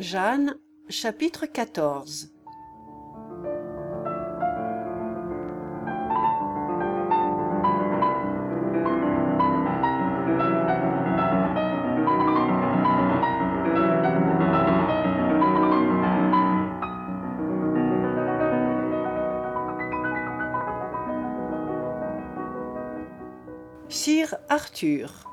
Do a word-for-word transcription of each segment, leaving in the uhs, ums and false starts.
Jeanne, chapitre quatorze. Sir Arthur.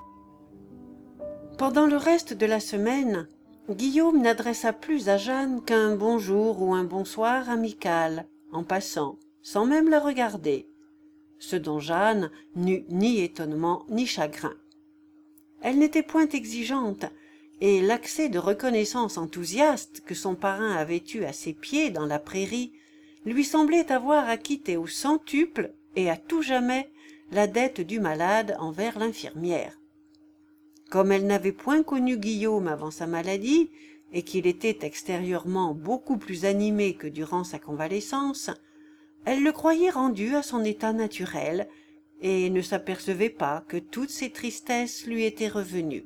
Pendant le reste de la semaine, Guillaume n'adressa plus à Jeanne qu'un bonjour ou un bonsoir amical, en passant, sans même la regarder, ce dont Jeanne n'eut ni étonnement ni chagrin. Elle n'était point exigeante, et l'accès de reconnaissance enthousiaste que son parrain avait eu à ses pieds dans la prairie lui semblait avoir acquitté au centuple et à tout jamais la dette du malade envers l'infirmière. Comme elle n'avait point connu Guillaume avant sa maladie, et qu'il était extérieurement beaucoup plus animé que durant sa convalescence, elle le croyait rendu à son état naturel, et ne s'apercevait pas que toutes ses tristesses lui étaient revenues.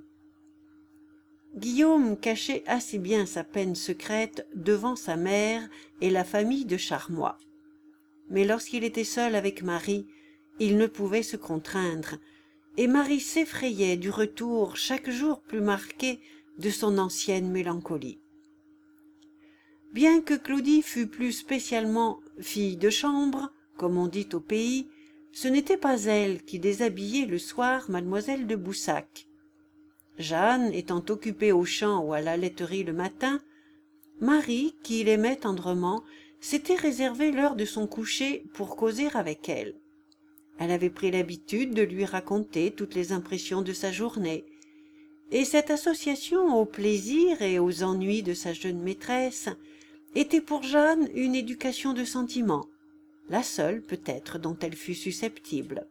Guillaume cachait assez bien sa peine secrète devant sa mère et la famille de Charmois. Mais lorsqu'il était seul avec Marie, il ne pouvait se contraindre, et Marie s'effrayait du retour chaque jour plus marqué de son ancienne mélancolie. Bien que Claudie fût plus spécialement fille de chambre, comme on dit au pays, ce n'était pas elle qui déshabillait le soir mademoiselle de Boussac. Jeanne étant occupée au champ ou à la laiterie le matin, Marie, qui l'aimait tendrement, s'était réservé l'heure de son coucher pour causer avec elle. Elle avait pris l'habitude de lui raconter toutes les impressions de sa journée, et cette association aux plaisirs et aux ennuis de sa jeune maîtresse était pour Jeanne une éducation de sentiment, la seule peut-être dont elle fût susceptible.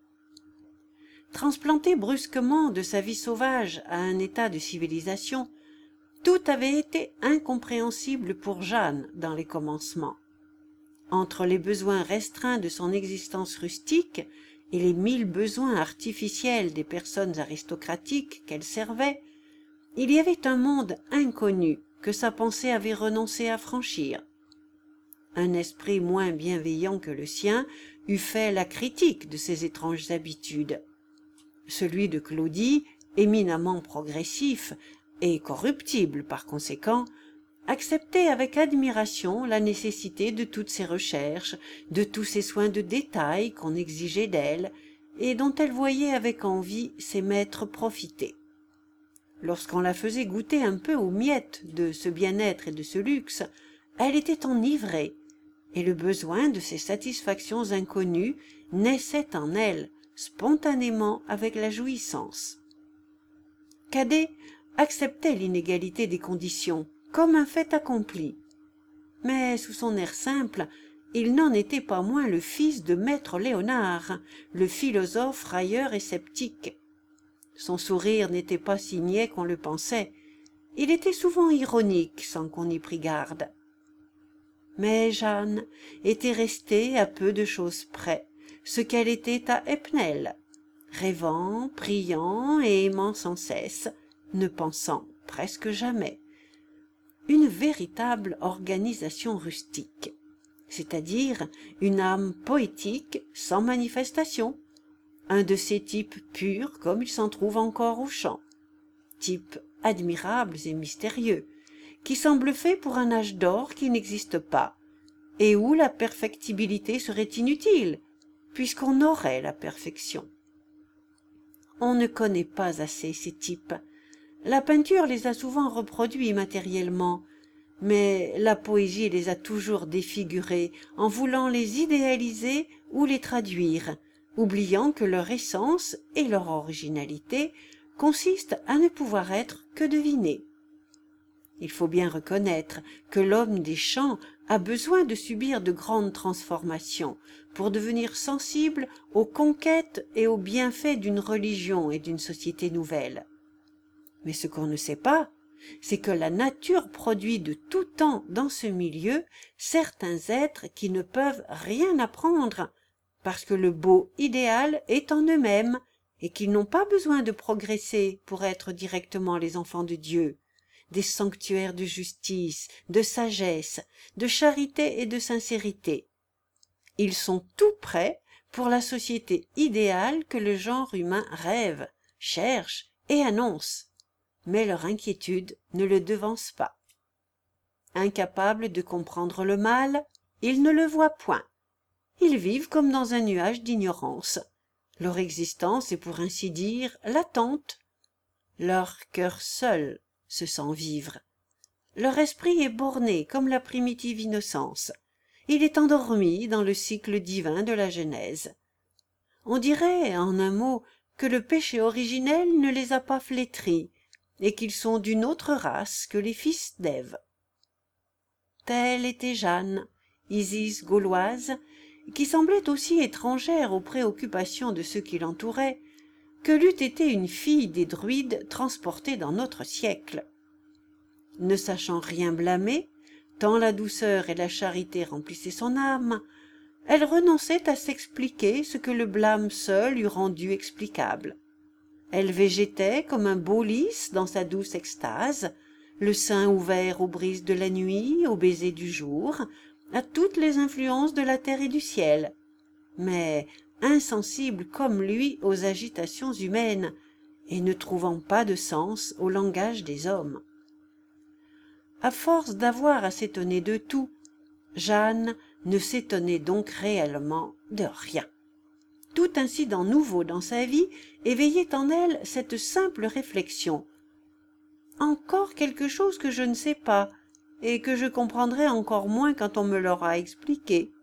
Transplantée brusquement de sa vie sauvage à un état de civilisation, tout avait été incompréhensible pour Jeanne dans les commencements. Entre les besoins restreints de son existence rustique et les mille besoins artificiels des personnes aristocratiques qu'elle servait, il y avait un monde inconnu que sa pensée avait renoncé à franchir. Un esprit moins bienveillant que le sien eût fait la critique de ces étranges habitudes. Celui de Claudie, éminemment progressif et corruptible par conséquent, acceptait avec admiration la nécessité de toutes ces recherches, de tous ces soins de détail qu'on exigeait d'elle, et dont elle voyait avec envie ses maîtres profiter. Lorsqu'on la faisait goûter un peu aux miettes de ce bien-être et de ce luxe, elle était enivrée, et le besoin de ces satisfactions inconnues naissait en elle, spontanément avec la jouissance. Cadet acceptait l'inégalité des conditions, comme un fait accompli. Mais sous son air simple, il n'en était pas moins le fils de maître Léonard, le philosophe railleur et sceptique. Son sourire n'était pas si niais qu'on le pensait, il était souvent ironique sans qu'on y prît garde. Mais Jeanne était restée à peu de choses près, ce qu'elle était à Epnel, rêvant, priant et aimant sans cesse, ne pensant presque jamais. Une véritable organisation rustique, c'est-à-dire une âme poétique sans manifestation, un de ces types purs comme il s'en trouve encore au champ, types admirables et mystérieux, qui semblent faits pour un âge d'or qui n'existe pas, et où la perfectibilité serait inutile, puisqu'on aurait la perfection. On ne connaît pas assez ces types. La peinture les a souvent reproduits matériellement, mais la poésie les a toujours défigurés en voulant les idéaliser ou les traduire, oubliant que leur essence et leur originalité consistent à ne pouvoir être que devinées. Il faut bien reconnaître que l'homme des champs a besoin de subir de grandes transformations pour devenir sensible aux conquêtes et aux bienfaits d'une religion et d'une société nouvelle. Mais ce qu'on ne sait pas, c'est que la nature produit de tout temps dans ce milieu certains êtres qui ne peuvent rien apprendre, parce que le beau idéal est en eux-mêmes et qu'ils n'ont pas besoin de progresser pour être directement les enfants de Dieu, des sanctuaires de justice, de sagesse, de charité et de sincérité. Ils sont tout prêts pour la société idéale que le genre humain rêve, cherche et annonce, mais leur inquiétude ne le devance pas. Incapables de comprendre le mal, ils ne le voient point. Ils vivent comme dans un nuage d'ignorance. Leur existence est pour ainsi dire latente. Leur cœur seul se sent vivre. Leur esprit est borné comme la primitive innocence. Il est endormi dans le cycle divin de la Genèse. On dirait, en un mot, que le péché originel ne les a pas flétris, et qu'ils sont d'une autre race que les fils d'Ève. Telle était Jeanne, Isis gauloise, qui semblait aussi étrangère aux préoccupations de ceux qui l'entouraient, que l'eût été une fille des druides transportée dans notre siècle. Ne sachant rien blâmer, tant la douceur et la charité remplissaient son âme, elle renonçait à s'expliquer ce que le blâme seul eût rendu explicable. Elle végétait comme un beau lys dans sa douce extase, le sein ouvert aux brises de la nuit, aux baisers du jour, à toutes les influences de la terre et du ciel, mais insensible comme lui aux agitations humaines, et ne trouvant pas de sens au langage des hommes. À force d'avoir à s'étonner de tout, Jeanne ne s'étonnait donc réellement de rien. Tout incident nouveau dans sa vie éveillait en elle cette simple réflexion. Encore quelque chose que je ne sais pas, et que je comprendrai encore moins quand on me l'aura expliqué.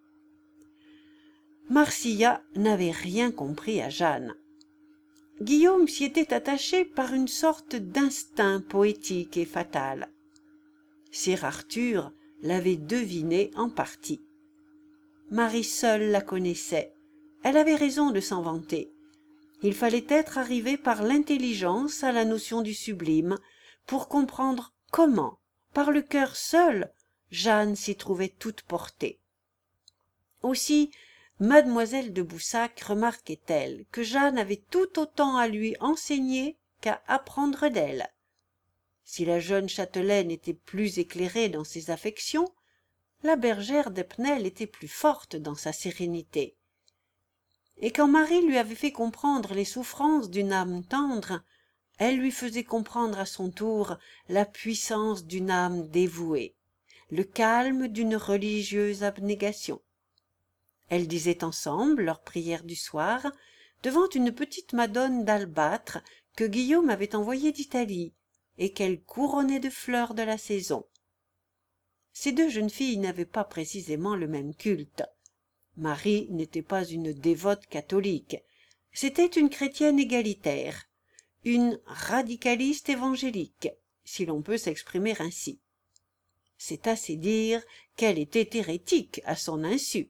Marsillat n'avait rien compris à Jeanne. Guillaume s'y était attaché par une sorte d'instinct poétique et fatal. Sir Arthur l'avait deviné en partie. Marie seule la connaissait. Elle avait raison de s'en vanter. Il fallait être arrivé par l'intelligence à la notion du sublime pour comprendre comment, par le cœur seul, Jeanne s'y trouvait toute portée. Aussi, mademoiselle de Boussac remarquait-elle que Jeanne avait tout autant à lui enseigner qu'à apprendre d'elle. Si la jeune châtelaine était plus éclairée dans ses affections, la bergère d'Epnel était plus forte dans sa sérénité. Et quand Marie lui avait fait comprendre les souffrances d'une âme tendre, elle lui faisait comprendre à son tour la puissance d'une âme dévouée, le calme d'une religieuse abnégation. Elles disaient ensemble leur prière du soir devant une petite madone d'albâtre que Guillaume avait envoyée d'Italie et qu'elle couronnait de fleurs de la saison. Ces deux jeunes filles n'avaient pas précisément le même culte. Marie n'était pas une dévote catholique, c'était une chrétienne égalitaire, une radicaliste évangélique, si l'on peut s'exprimer ainsi. C'est assez dire qu'elle était hérétique à son insu.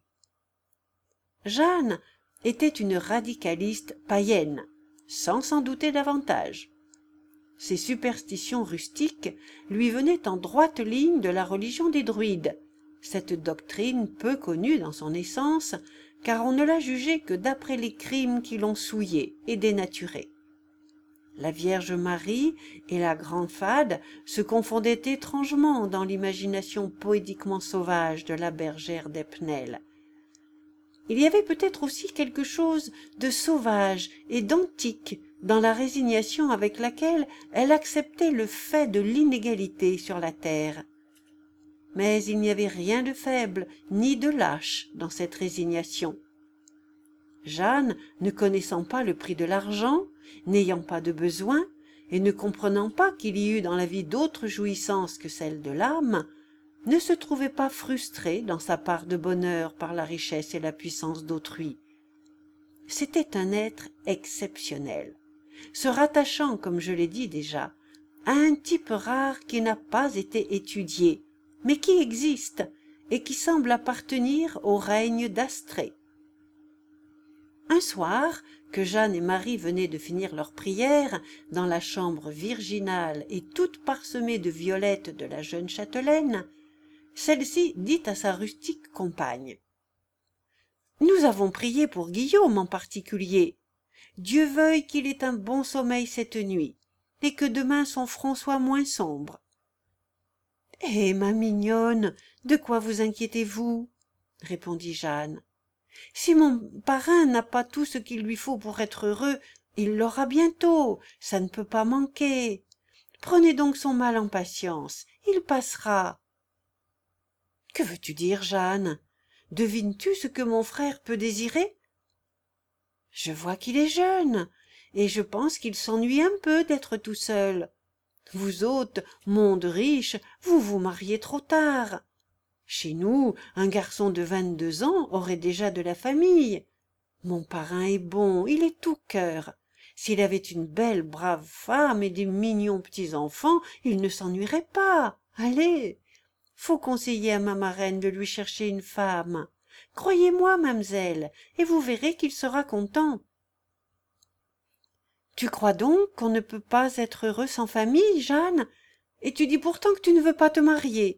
Jeanne était une radicaliste païenne, sans s'en douter davantage. Ses superstitions rustiques lui venaient en droite ligne de la religion des druides, cette doctrine peu connue dans son essence, car on ne l'a jugée que d'après les crimes qui l'ont souillée et dénaturée. La Vierge Marie et la Grande Fade se confondaient étrangement dans l'imagination poétiquement sauvage de la bergère d'Epnel. Il y avait peut-être aussi quelque chose de sauvage et d'antique dans la résignation avec laquelle elle acceptait le fait de l'inégalité sur la terre. Mais il n'y avait rien de faible ni de lâche dans cette résignation. Jeanne, ne connaissant pas le prix de l'argent, n'ayant pas de besoin, et ne comprenant pas qu'il y eût dans la vie d'autres jouissances que celles de l'âme, ne se trouvait pas frustrée dans sa part de bonheur par la richesse et la puissance d'autrui. C'était un être exceptionnel, se rattachant, comme je l'ai dit déjà, à un type rare qui n'a pas été étudié, mais qui existe et qui semble appartenir au règne d'Astrée. Un soir, que Jeanne et Marie venaient de finir leur prière dans la chambre virginale et toute parsemée de violettes de la jeune châtelaine, celle-ci dit à sa rustique compagne: « Nous avons prié pour Guillaume en particulier. Dieu veuille qu'il ait un bon sommeil cette nuit, et que demain son front soit moins sombre. Eh, ma mignonne, de quoi vous inquiétez-vous? Répondit Jeanne. Si mon parrain n'a pas tout ce qu'il lui faut pour être heureux, il l'aura bientôt, ça ne peut pas manquer. Prenez donc son mal en patience, il passera. Que veux-tu dire, Jeanne? Devines-tu ce que mon frère peut désirer? Je vois qu'il est jeune, et je pense qu'il s'ennuie un peu d'être tout seul. Vous autres, monde riche, vous vous mariez trop tard. Chez nous, un garçon de vingt-deux ans aurait déjà de la famille. Mon parrain est bon, il est tout cœur. S'il avait une belle, brave femme et des mignons petits-enfants, il ne s'ennuierait pas. Allez, faut conseiller à ma marraine de lui chercher une femme. Croyez-moi, mamselle, et vous verrez qu'il sera content. Tu crois donc qu'on ne peut pas être heureux sans famille, Jeanne? Et tu dis pourtant que tu ne veux pas te marier.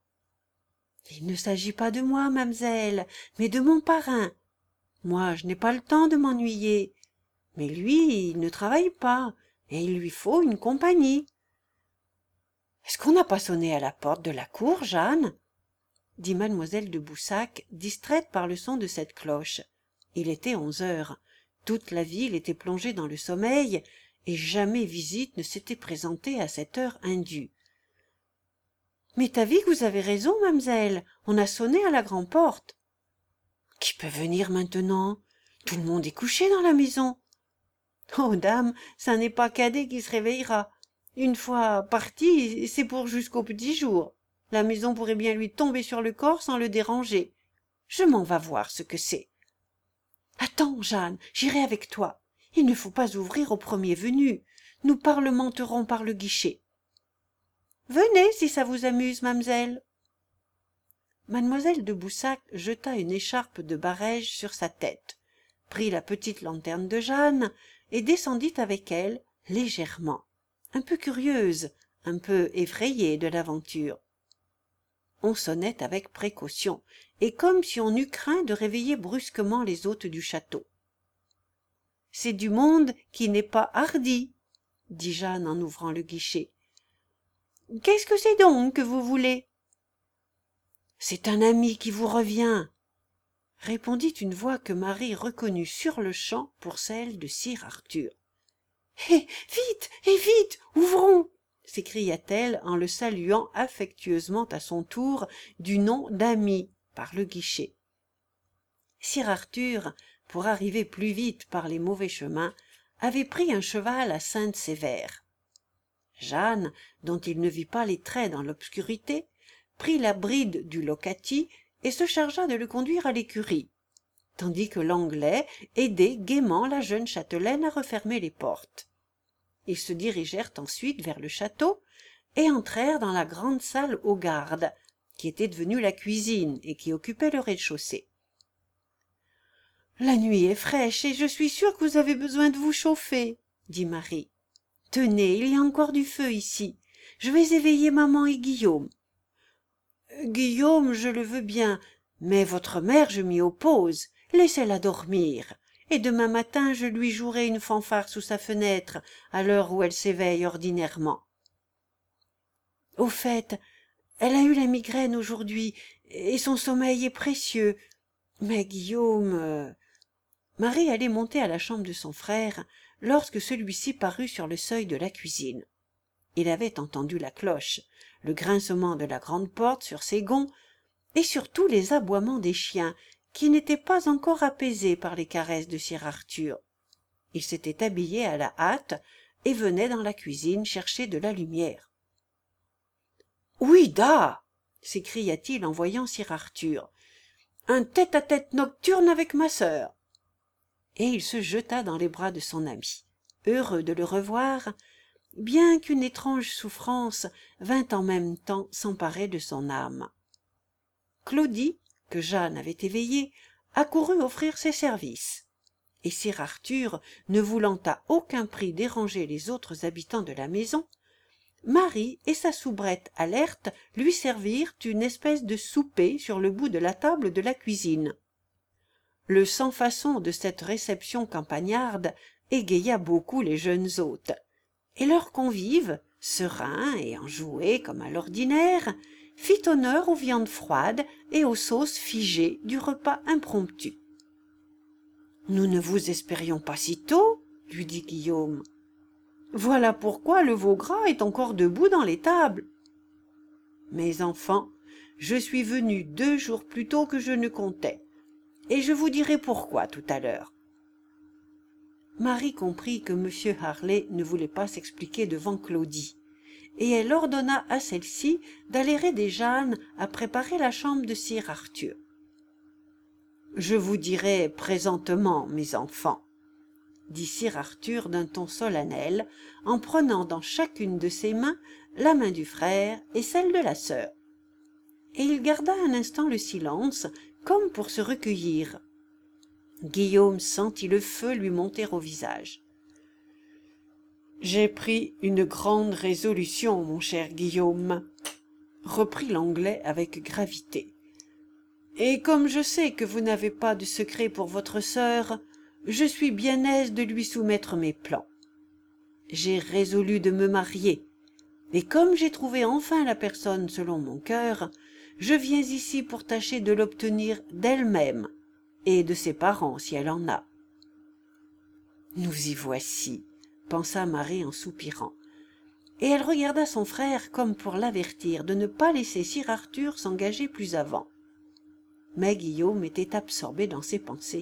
Il ne s'agit pas de moi, mamselle, mais de mon parrain. Moi, je n'ai pas le temps de m'ennuyer. Mais lui, il ne travaille pas, et il lui faut une compagnie. Est-ce qu'on n'a pas sonné à la porte de la cour, Jeanne? Dit mademoiselle de Boussac, distraite par le son de cette cloche. Il était onze heures. Toute la ville était plongée dans le sommeil, et jamais visite ne s'était présentée à cette heure indue. Mais t'as vu que vous avez raison, mamselle, on a sonné à la grande-porte. Qui peut venir maintenant? Tout le monde est couché dans la maison. Oh, dame, ça n'est pas Cadet qui se réveillera. Une fois parti, c'est pour jusqu'au petit jour. La maison pourrait bien lui tomber sur le corps sans le déranger. Je m'en vas voir ce que c'est. Attends, Jeanne, j'irai avec toi. Il ne faut pas ouvrir au premier venu. Nous parlementerons par le guichet. Venez, si ça vous amuse, mamselle. Mademoiselle de Boussac jeta une écharpe de barège sur sa tête, prit la petite lanterne de Jeanne et descendit avec elle légèrement, un peu curieuse, un peu effrayée de l'aventure. On sonnait avec précaution, et comme si on eût craint de réveiller brusquement les hôtes du château. « C'est du monde qui n'est pas hardi, » dit Jeanne en ouvrant le guichet. « Qu'est-ce que c'est donc que vous voulez ?»« C'est un ami qui vous revient, » répondit une voix que Marie reconnut sur-le-champ pour celle de sir Arthur. « Eh, vite, et vite, ouvrons !» s'écria-t-elle en le saluant affectueusement à son tour du nom d'ami par le guichet. Sir Arthur, pour arriver plus vite par les mauvais chemins, avait pris un cheval à sainte sévère. Jeanne, dont il ne vit pas les traits dans l'obscurité, prit la bride du locati et se chargea de le conduire à l'écurie, tandis que l'Anglais aidait gaiement la jeune châtelaine à refermer les portes. Ils se dirigèrent ensuite vers le château et entrèrent dans la grande salle aux gardes, qui était devenue la cuisine et qui occupait le rez-de-chaussée. « La nuit est fraîche et je suis sûre que vous avez besoin de vous chauffer, » dit Marie. « Tenez, il y a encore du feu ici. Je vais éveiller maman et Guillaume. »« Guillaume, je le veux bien, mais votre mère, je m'y oppose. Laissez-la dormir. Et demain matin, je lui jouerai une fanfare sous sa fenêtre, à l'heure où elle s'éveille ordinairement. Au fait, elle a eu la migraine aujourd'hui, et son sommeil est précieux. Mais Guillaume... euh, Marie allait monter à la chambre de son frère, lorsque celui-ci parut sur le seuil de la cuisine. Il avait entendu la cloche, le grincement de la grande porte sur ses gonds, et surtout les aboiements des chiens, qui n'étaient pas encore apaisés par les caresses de sir Arthur. Il s'était habillé à la hâte et venait dans la cuisine chercher de la lumière. « Ouida !» s'écria-t-il en voyant sir Arthur. « Un tête-à-tête nocturne avec ma sœur !» Et il se jeta dans les bras de son ami, heureux de le revoir, bien qu'une étrange souffrance vint en même temps s'emparer de son âme. Claudie, que Jeanne avait éveillée, accourut offrir ses services, et sir Arthur, ne voulant à aucun prix déranger les autres habitants de la maison, Marie et sa soubrette alerte lui servirent une espèce de souper sur le bout de la table de la cuisine. Le sans-façon de cette réception campagnarde égaya beaucoup les jeunes hôtes. et leur convive, serein et enjoué comme à l'ordinaire, fit honneur aux viandes froides et aux sauces figées du repas impromptu. « Nous ne vous espérions pas si tôt, » lui dit Guillaume. « Voilà pourquoi le veau gras est encore debout dans l'étable. »« Mes enfants, je suis venu deux jours plus tôt que je ne comptais, et je vous dirai pourquoi tout à l'heure. » Marie comprit que M. Harley ne voulait pas s'expliquer devant Claudie, et elle ordonna à celle-ci d'aller aider Jeanne à préparer la chambre de sir Arthur. « Je vous dirai présentement, mes enfants, » dit sir Arthur d'un ton solennel, en prenant dans chacune de ses mains la main du frère et celle de la sœur. Et il garda un instant le silence, comme pour se recueillir. Guillaume sentit le feu lui monter au visage. « J'ai pris une grande résolution, mon cher Guillaume, » reprit l'Anglais avec gravité. « Et comme je sais que vous n'avez pas de secret pour votre sœur, je suis bien aise de lui soumettre mes plans. J'ai résolu de me marier, et comme j'ai trouvé enfin la personne selon mon cœur, je viens ici pour tâcher de l'obtenir d'elle-même, et de ses parents si elle en a. » « Nous y voici, » pensa Marie en soupirant, et elle regarda son frère comme pour l'avertir de ne pas laisser sir Arthur s'engager plus avant. Mais Guillaume était absorbé dans ses pensées.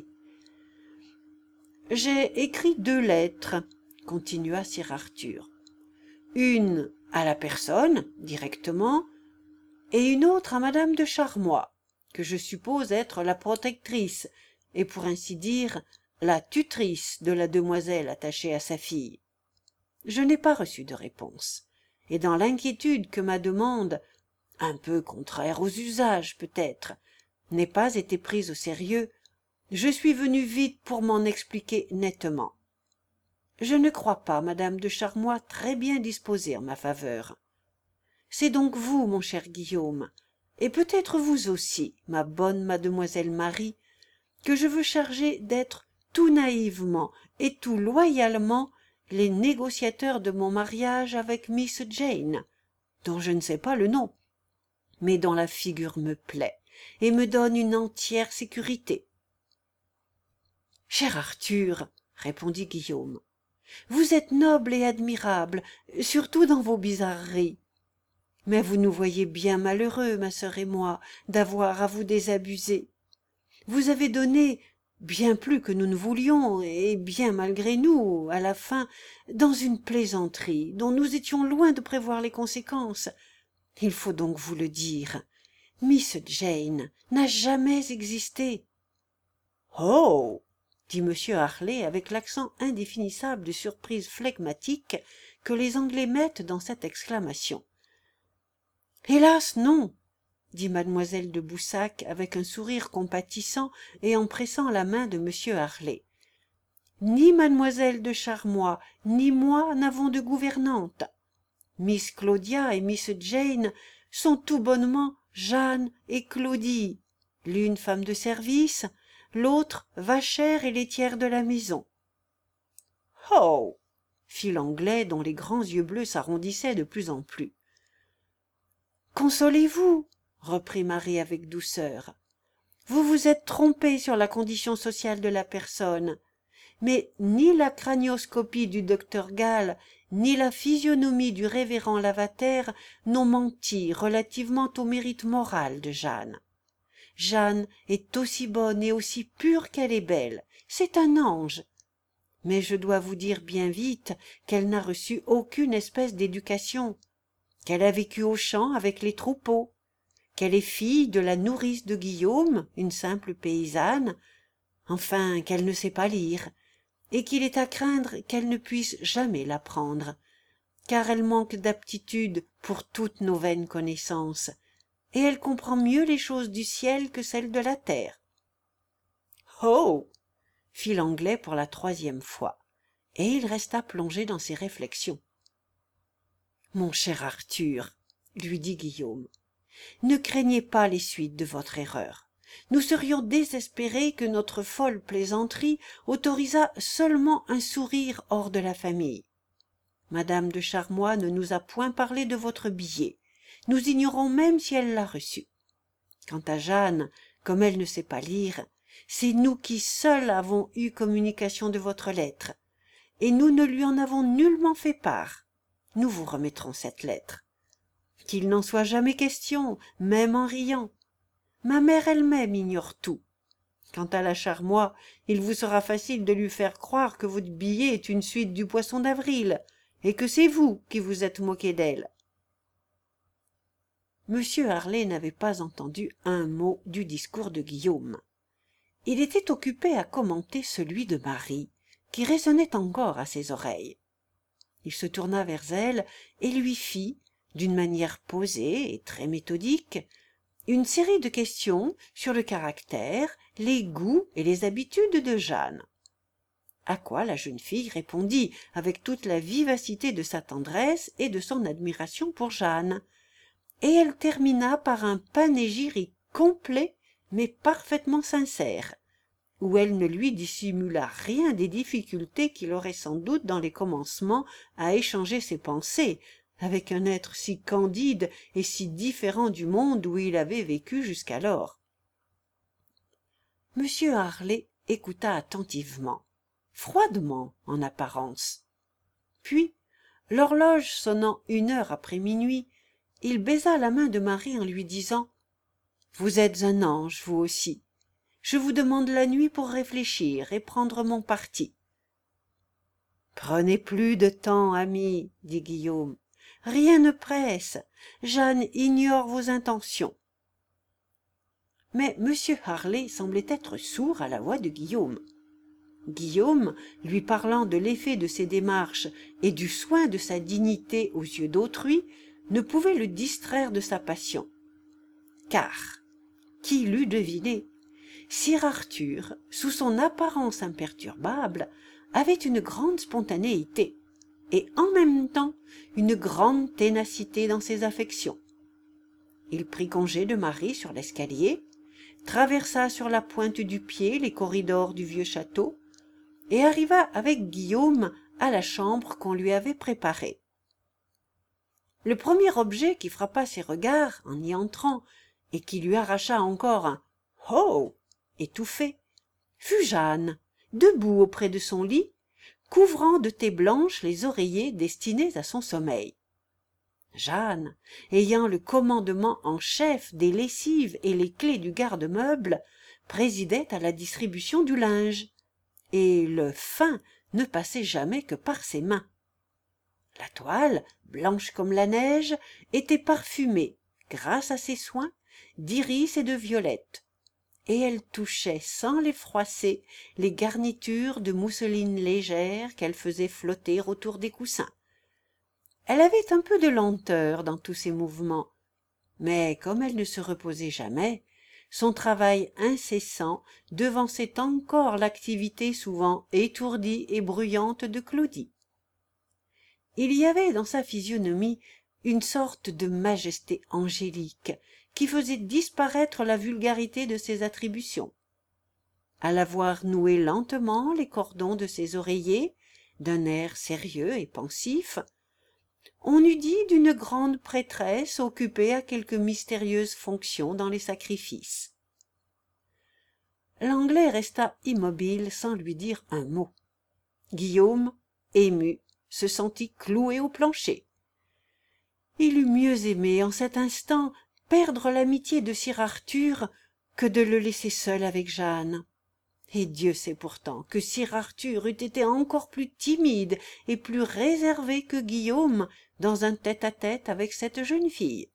« J'ai écrit deux lettres, » continua sir Arthur. « Une à la personne, directement, et une autre à madame de Charmois, que je suppose être la protectrice, et pour ainsi dire, la tutrice de la demoiselle attachée à sa fille. Je n'ai pas reçu de réponse, et dans l'inquiétude que ma demande, un peu contraire aux usages peut-être, n'ait pas été prise au sérieux, je suis venu vite pour m'en expliquer nettement. Je ne crois pas madame de Charmois très bien disposée en ma faveur. C'est donc vous, mon cher Guillaume, et peut-être vous aussi, ma bonne mademoiselle Marie, que je veux charger d'être tout naïvement et tout loyalement les négociateurs de mon mariage avec Miss Jane, dont je ne sais pas le nom, mais dont la figure me plaît et me donne une entière sécurité. « Cher Arthur, » répondit Guillaume, « vous êtes noble et admirable, surtout dans vos bizarreries. Mais vous nous voyez bien malheureux, ma sœur et moi, d'avoir à vous désabuser. Vous avez donné bien plus que nous ne voulions, et bien malgré nous, à la fin, dans une plaisanterie dont nous étions loin de prévoir les conséquences. Il faut donc vous le dire, Miss Jane n'a jamais existé. »« Oh !» dit M. Harley avec l'accent indéfinissable de surprise flegmatique que les Anglais mettent dans cette exclamation. « Hélas, non !» dit mademoiselle de Boussac avec un sourire compatissant et en pressant la main de M. Harley. « Ni mademoiselle de Charmois ni moi n'avons de gouvernante. Miss Claudia et Miss Jane sont tout bonnement Jeanne et Claudie, l'une femme de service, l'autre vachère et laitière de la maison. »« Oh !» fit l'Anglais dont les grands yeux bleus s'arrondissaient de plus en plus. « Consolez-vous, » reprit Marie avec douceur. « Vous vous êtes trompé sur la condition sociale de la personne, mais ni la cranioscopie du docteur Gall, ni la physionomie du révérend Lavater n'ont menti relativement au mérite moral de Jeanne. Jeanne est aussi bonne et aussi pure qu'elle est belle, c'est un ange. Mais je dois vous dire bien vite qu'elle n'a reçu aucune espèce d'éducation, qu'elle a vécu aux champs avec les troupeaux, qu'elle est fille de la nourrice de Guillaume, une simple paysanne, enfin qu'elle ne sait pas lire, et qu'il est à craindre qu'elle ne puisse jamais l'apprendre, car elle manque d'aptitude pour toutes nos vaines connaissances, et elle comprend mieux les choses du ciel que celles de la terre. »« Oh !» fit l'Anglais pour la troisième fois, et il resta plongé dans ses réflexions. « Mon cher Arthur, » lui dit Guillaume, « ne craignez pas les suites de votre erreur. Nous serions désespérés que notre folle plaisanterie autorisât seulement un sourire hors de la famille. Madame de Charmois ne nous a point parlé de votre billet. Nous ignorons même si elle l'a reçu. Quant à Jeanne, comme elle ne sait pas lire, c'est nous qui seuls avons eu communication de votre lettre, et nous ne lui en avons nullement fait part. Nous vous remettrons cette lettre. Qu'il n'en soit jamais question, même en riant. Ma mère elle-même ignore tout. Quant à la Charmois, il vous sera facile de lui faire croire que votre billet est une suite du Poisson d'avril, et que c'est vous qui vous êtes moqué d'elle. Monsieur Harlay n'avait pas entendu un mot du discours de Guillaume. Il était occupé à commenter celui de Marie, qui résonnait encore à ses oreilles. Il se tourna vers elle et lui fit, d'une manière posée et très méthodique, une série de questions sur le caractère, les goûts et les habitudes de Jeanne. À quoi la jeune fille répondit avec toute la vivacité de sa tendresse et de son admiration pour Jeanne, et elle termina par un panégyrique complet mais parfaitement sincère, où elle ne lui dissimula rien des difficultés qu'il aurait sans doute dans les commencements à échanger ses pensées avec un être si candide et si différent du monde où il avait vécu jusqu'alors. Monsieur Harlay écouta attentivement, froidement en apparence. Puis, l'horloge sonnant une heure après minuit, il baisa la main de Marie en lui disant « Vous êtes un ange, vous aussi. Je vous demande la nuit pour réfléchir et prendre mon parti. »« Prenez plus de temps, ami, dit Guillaume. Rien ne presse. Jeanne ignore vos intentions. » Mais M. Harlay semblait être sourd à la voix de Guillaume. Guillaume, lui parlant de l'effet de ses démarches et du soin de sa dignité aux yeux d'autrui, ne pouvait le distraire de sa passion. Car, qui l'eût deviné, Sir Arthur, sous son apparence imperturbable, avait une grande spontanéité et en même temps une grande ténacité dans ses affections. Il prit congé de Marie sur l'escalier, traversa sur la pointe du pied les corridors du vieux château et arriva avec Guillaume à la chambre qu'on lui avait préparée. Le premier objet qui frappa ses regards en y entrant et qui lui arracha encore un « Oh !» étouffé, fut Jeanne, debout auprès de son lit, couvrant de thé blanche les oreillers destinés à son sommeil. Jeanne, ayant le commandement en chef des lessives et les clés du garde-meuble, présidait à la distribution du linge, et le fin ne passait jamais que par ses mains. La toile, blanche comme la neige, était parfumée, grâce à ses soins, d'iris et de violettes, et elle touchait sans les froisser les garnitures de mousseline légère qu'elle faisait flotter autour des coussins. Elle avait un peu de lenteur dans tous ses mouvements, mais comme elle ne se reposait jamais, son travail incessant devançait encore l'activité souvent étourdie et bruyante de Claudie. Il y avait dans sa physionomie une sorte de majesté angélique qui faisait disparaître la vulgarité de ses attributions. À la voir nouer lentement les cordons de ses oreillers, d'un air sérieux et pensif, on eût dit d'une grande prêtresse occupée à quelque mystérieuse fonction dans les sacrifices. L'Anglais resta immobile sans lui dire un mot. Guillaume, ému, se sentit cloué au plancher. Il eût mieux aimé en cet instant perdre l'amitié de Sir Arthur que de le laisser seul avec Jeanne. Et Dieu sait pourtant que Sir Arthur eût été encore plus timide et plus réservé que Guillaume dans un tête-à-tête avec cette jeune fille.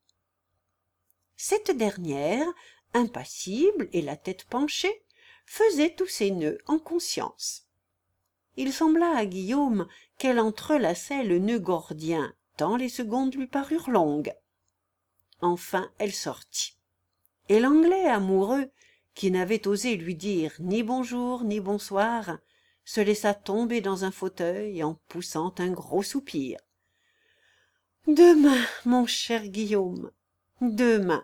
Cette dernière, impassible et la tête penchée, faisait tous ses nœuds en conscience. Il sembla à Guillaume qu'elle entrelaçait le nœud gordien, tant les secondes lui parurent longues. Enfin elle sortit, et l'Anglais amoureux, qui n'avait osé lui dire ni bonjour ni bonsoir, se laissa tomber dans un fauteuil en poussant un gros soupir. « Demain, mon cher Guillaume, demain !»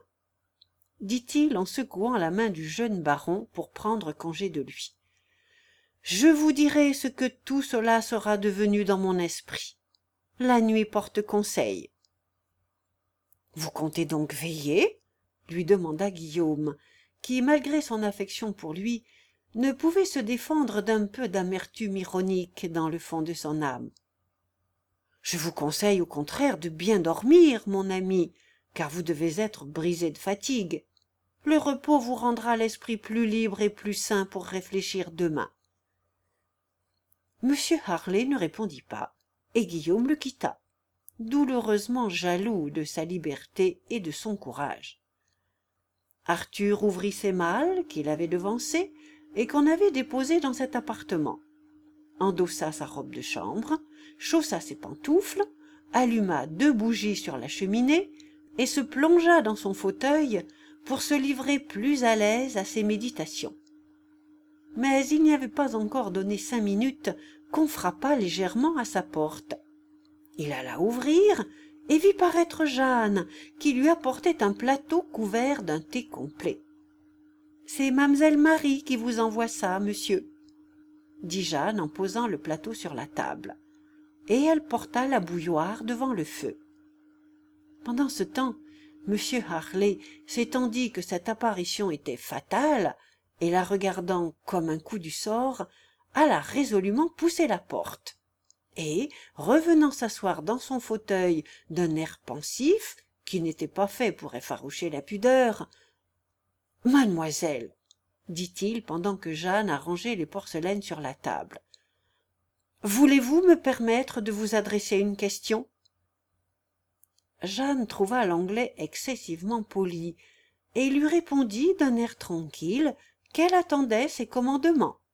dit-il en secouant la main du jeune baron pour prendre congé de lui. « Je vous dirai ce que tout cela sera devenu dans mon esprit. la nuit porte conseil. Vous comptez donc veiller? Lui demanda Guillaume, qui, malgré son affection pour lui, ne pouvait se défendre d'un peu d'amertume ironique dans le fond de son âme. Je vous conseille au contraire de bien dormir, mon ami, car vous devez être brisé de fatigue. Le repos vous rendra l'esprit plus libre et plus sain pour réfléchir demain. Monsieur Harley ne répondit pas, et Guillaume le quitta, douloureusement jaloux de sa liberté et de son courage. Arthur ouvrit ses malles qu'il avait devancés et qu'on avait déposés dans cet appartement, endossa sa robe de chambre, chaussa ses pantoufles, alluma deux bougies sur la cheminée et se plongea dans son fauteuil pour se livrer plus à l'aise à ses méditations. Mais il n'y avait pas encore donné cinq minutes qu'on frappa légèrement à sa porte. Il alla ouvrir et vit paraître Jeanne, qui lui apportait un plateau couvert d'un thé complet. « C'est mamselle Marie qui vous envoie ça, monsieur, » dit Jeanne en posant le plateau sur la table, et elle porta la bouilloire devant le feu. Pendant ce temps, monsieur Harley s'étant dit que cette apparition était fatale, et la regardant comme un coup du sort, alla résolument pousser la porte, et, revenant s'asseoir dans son fauteuil d'un air pensif, qui n'était pas fait pour effaroucher la pudeur, « Mademoiselle, dit-il pendant que Jeanne arrangeait les porcelaines sur la table, voulez-vous me permettre de vous adresser une question ?» Jeanne trouva l'anglais excessivement poli, et lui répondit d'un air tranquille qu'elle attendait ses commandements.